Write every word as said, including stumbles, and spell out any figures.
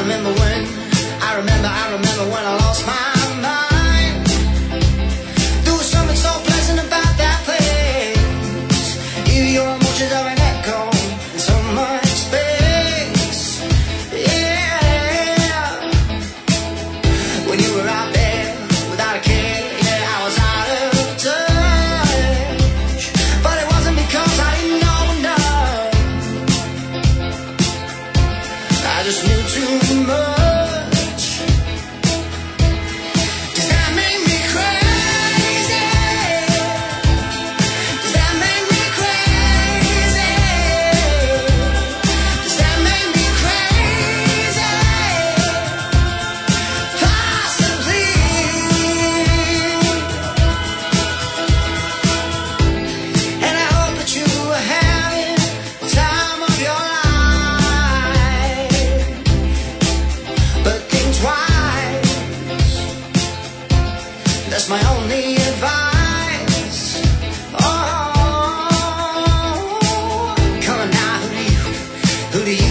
remember when, I remember, I remember when I lost my mind. There was something so pleasant about that place. You, your emotions are an echo in so much space. Yeah. When you were out there without a care, yeah, I was out of touch. But it wasn't because I didn't know enough. I just knew too much. Does that make me crazy? Does that make me crazy? Does that make me crazy? Possibly. And I hope that you are having the time of your life. But think twice. That's my only advice. Oh, come on now, who do you, who do you